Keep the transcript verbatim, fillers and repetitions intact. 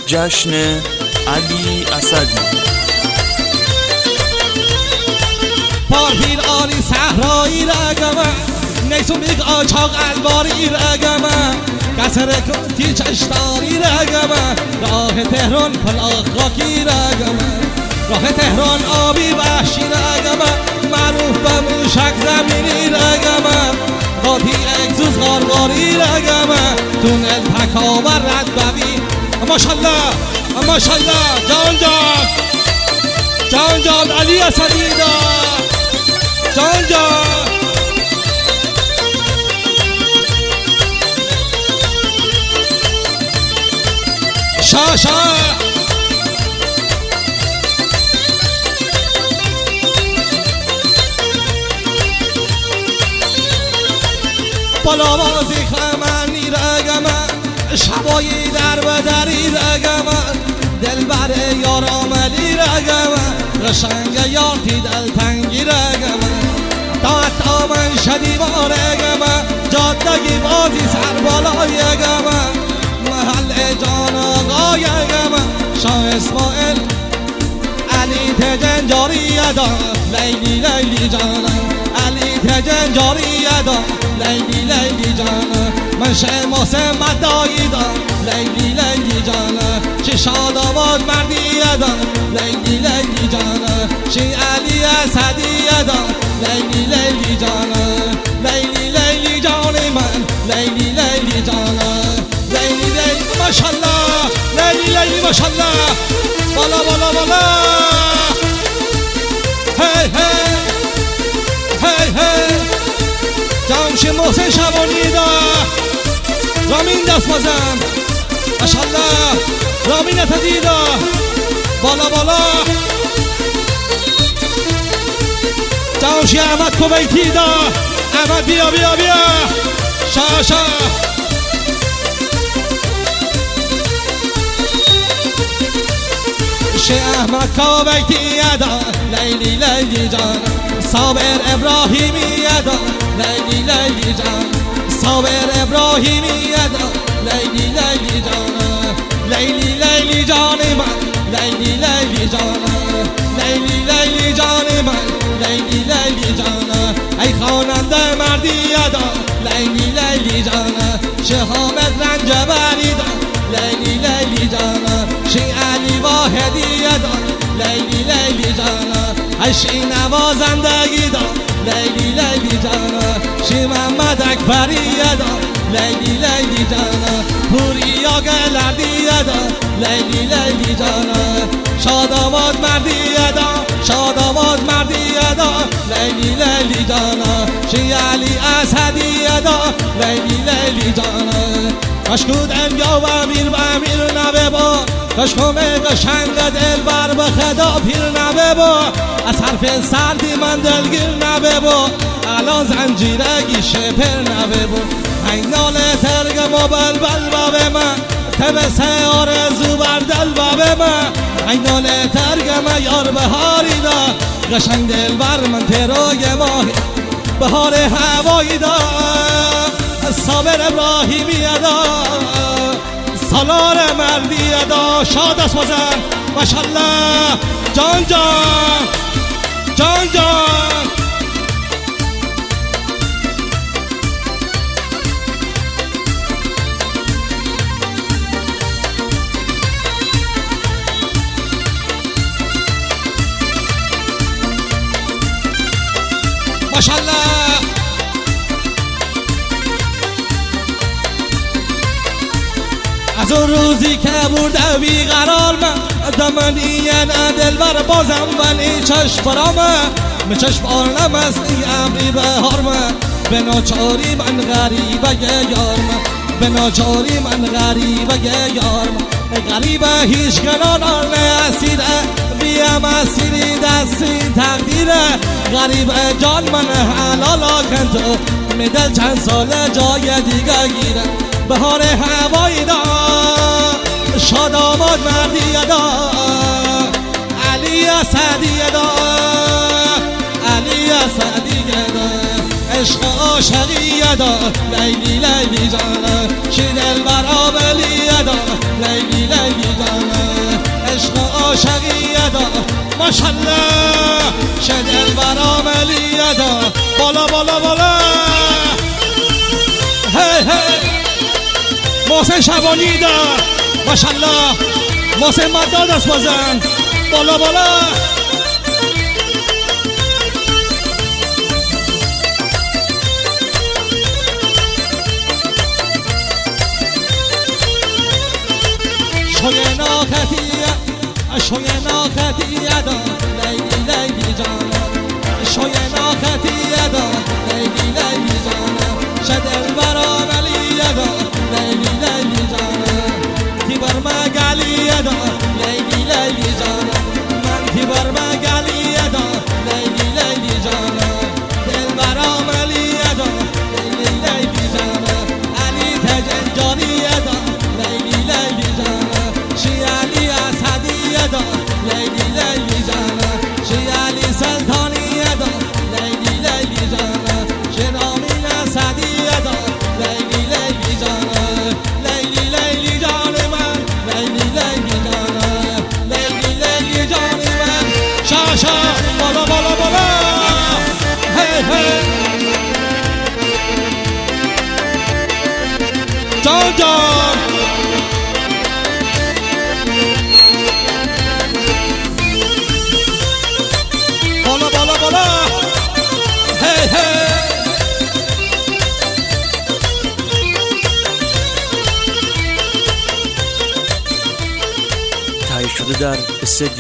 جشن علی اسدی. پارپیر آلی صحرایی رگمه نیسومیک آچاق الواری رگمه کسر کنتی چشتاری رگمه راه تهران پلاخ خاکی رگمه راه تهران آبی وحشی رگمه معروف به موشک زمینی رگمه قاطی اگزوز غارغاری رگمه تونل تکاور ردبوی ماشالله ماشالله جان جان جان جان علی اسدی دا جان جان شا شا بالاوازی خمنی رگمه شبایی در بدری رگمه دلبر یاراملی رگمه قشنگ یارتی دلتنگی رگمه تا تا من شدی بارگمه جادگی بازی سر بالای گمه محل جان آقای گمه شاه اسماعیل علی تجنجاری ادا لیلی لیلی جانم علی تجنجاری ادا لیلی لیلی جانم من شماس مدایی دا لیلی لیلی جانم چه شاد آباد مردی ادا لیلی لیلی جانم چه علی اسدی ادا لیلی لیلی جانم لیلی لیلی جان من لیلی لیلی جانم لیلی لیلی ماشالله لیلی لیلی ماشالله بالا بالا بالا هی هی هی هی جمشید محسن شبانی دا رامین دست بازم ماشالله رامین اسدی دا بالا بالا جمشید احمد کویتی دا احمد بیا بیا بیا شا شا شه احمد کویتی ادا لیلی لیلی جان صابر ابراهیمی ادا لیلی لیلی جان صابر ابراهیمی ادا لیلی لیلی جان لیلی لیلی جان من لیلی لیلی جان لیلی لیلی جان من لیلی لیلی جان ای خواننده مردی ادا لیلی لیلی جان شه حامد رنجبری دا لیلی لیلی جان شه علی واحدی ادا لیلی لیلی جان ای شه نوازندگی دا لیلی لیلی جان شه محمد اکبری ادا لیلی لیلی جان پوری آگلردی ادا لیلی لیلی جان شاد آباد مردی ادا شاد آباد مردی ادا لیلی لیلی جان شه علی اسدی ادا لیلی لیلی جان مشکود انبیا و امیر و امیر نبه با کشکم قشنگ دل بر به خدا پیر نبه با از حرف سردی من دلگیر نبه با الان زنجیرگی شپر نبه با اینال ترگم و بلبل بابه من تبسه آرزو بر دل بابه من اینال ترگم یار بهاری دا قشنگ دل بر من تروی ماهی بهار هوایی دا صابر ابراهیمی ادا سالار مردی ادا شاد است بازم ماشالله جان جان جان جان ماشالله از اون روزی که برده بیقرار من دمنی نه دلبر بازم ولی چشم برامه من چشم آرنم از ای امری بهار من به ناچاری من غریبه یار من به ناچاری من غریبه یار من غریبه هیچ کنان آرنه اسیره بیم اسیری دستی تقدیره غریبه جان من حلالا کن تو میدل چند ساله جای دیگه گیره بهار هوایی دا شاد آباد مردی دا علی اسدی دا علی اسدی دا عشق عاشقی دا لیلی لیلی جانا چی دل برابلی دا لیلی لیلی جانا ماشالله شدل برام لیدا بالا بالا بالا هی هی محسن شبانی دا ماشالله محسن مداد است بازن بالا بالا شوی ناخطیه شوی ناخطیه دا لیلی لیلی جانا شوی ناخطیه دا لیلی لیلی جانا شدل برام لیه دا لیلی لیلی جانا تی بر مگلیه دا لیلی لیلی جانا من تی بر مگلیه دا لیلی لیلی جانا دل برام لیه دا لیلی لیلی جانا علی تجنجانیه دا لیلی لیلی جانا شیعلی اسدیه دا لیلی لیلی جانا شیعلی سلطانیه دا لیلی لیلی جانا شرامین اسدیه دا لیلی لیلی جانا لیلی لیلی جان من لیلی لیلی جانا لیلی لیلی جان من شاشا بالا بالا بالا هی هی جان جان بالا بالا بالا هی هی تهیه شده در استدیو